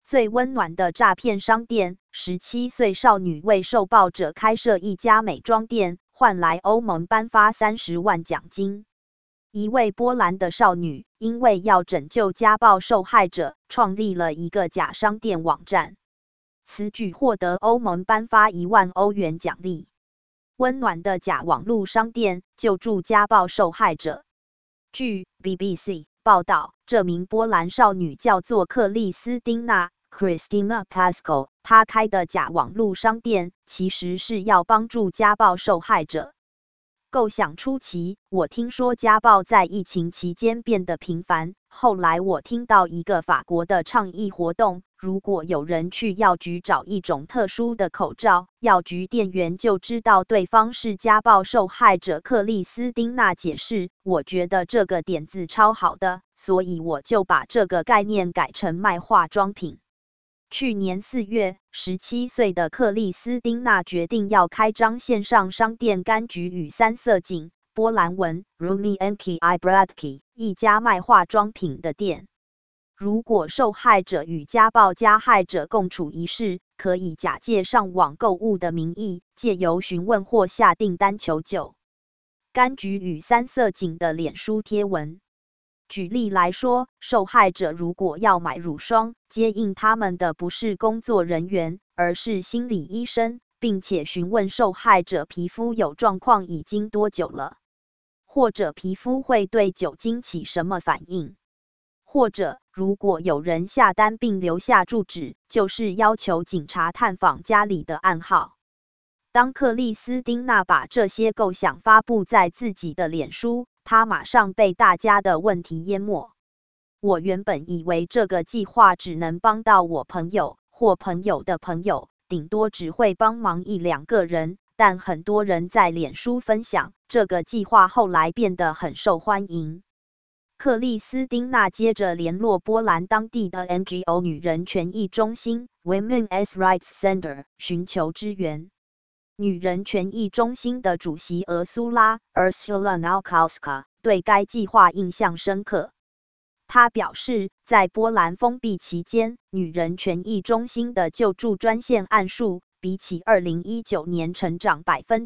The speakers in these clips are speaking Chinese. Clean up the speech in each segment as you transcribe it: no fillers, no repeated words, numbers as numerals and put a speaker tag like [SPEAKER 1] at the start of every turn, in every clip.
[SPEAKER 1] 最温暖的诈骗商店，17岁少女为受暴者开设一家美妆店，换来欧盟颁发30万奖金。一位波兰的少女因为要拯救家暴受害者，创立了一个假商店网站，此举获得欧盟颁发1万欧元奖励。温暖的假网络商店救助家暴受害者。据 BBC 报道，这名波兰少女叫做克里斯汀娜 （Christina Pascal），她开的假网络商店其实是要帮助家暴受害者。构想初期，我听说家暴在疫情期间变得频繁。后来我听到一个法国的倡议活动，如果有人去药局找一种特殊的口罩，药局店员就知道对方是家暴受害者。克里斯汀娜解释，我觉得这个点子超好的，所以我就把这个概念改成卖化妆品。去年4月，17岁的克里斯汀娜决定要开张线上商店柑橘与三色堇（波兰文 Rumianki i Bratki） 一家卖化妆品的店。如果受害者与家暴加害者共处一室，可以假借上网购物的名义，借由询问或下订单求救。柑橘与三色堇的脸书贴文。举例来说，受害者如果要买乳霜，接应他们的不是工作人员，而是心理医生，并且询问受害者皮肤有状况已经多久了，或者皮肤会对酒精起什么反应，或者如果有人下单并留下住址，就是要求警察探访家里的暗号。当克里斯汀娜把这些构想发布在自己的脸书，他马上被大家的问题淹没。我原本以为这个计划只能帮到我朋友或朋友的朋友，顶多只会帮忙1-2个人，但很多人在脸书分享，这个计划后来变得很受欢迎。克里斯汀娜接着联络波兰当地的 NGO 女人权益中心 Women's Rights Center 寻求支援。女人权益中心的主席俄苏拉 Ursula Nowakowska 对该计划印象深刻。她表示，在波兰封闭期间，女人权益中心的救助专线案数比起2019年成长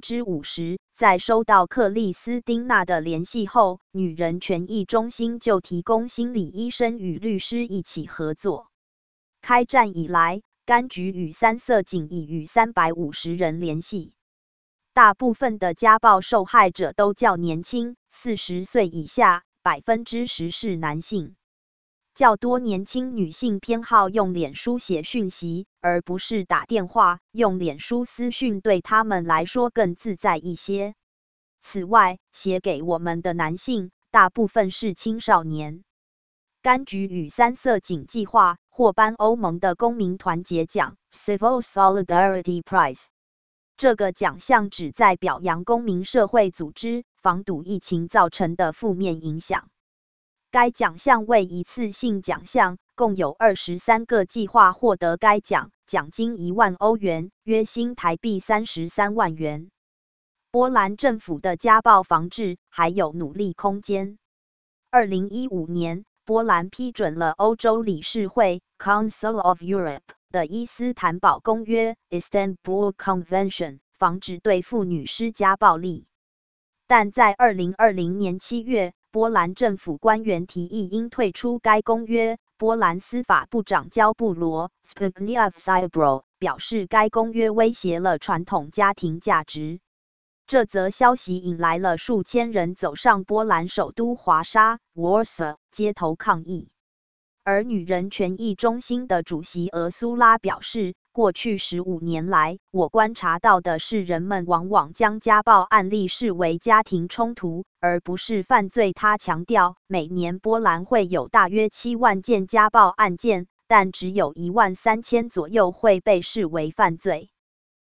[SPEAKER 1] 50%。在收到克里斯汀娜的联系后，女人权益中心就提供心理医生与律师一起合作。开战以来，柑橘与三色堇已与350人联系。大部分的家暴受害者都较年轻，40岁以下，10%是男性。较多年轻女性偏好用脸书写讯息，而不是打电话，用脸书私讯对他们来说更自在一些。此外，写给我们的男性大部分是青少年。柑橘与三色堇计划获颁欧盟的公民团结奖 （Civil Solidarity Prize）。这个奖项旨在表扬公民社会组织防堵疫情造成的负面影响。该奖项为一次性奖项，共有23个计划获得该奖，奖金1万欧元，约新台币33万元。波兰政府的家暴防治还有努力空间。2015年，波兰批准了欧洲理事会 Council of Europe 的伊斯坦堡公约 Istanbul Convention， 防止对妇女施加暴力。但在2020年7月，波兰政府官员提议应退出该公约。波兰司法部长焦布罗 Zbigniew Ziobro 表示，该公约威胁了传统家庭价值。这则消息引来了数千人走上波兰首都华沙 Warsaw 街头抗议。而女人权益中心的主席俄苏拉表示，过去15年来，我观察到的是人们往往将家暴案例视为家庭冲突，而不是犯罪。他强调，每年波兰会有大约7万件家暴案件，但只有13000左右会被视为犯罪。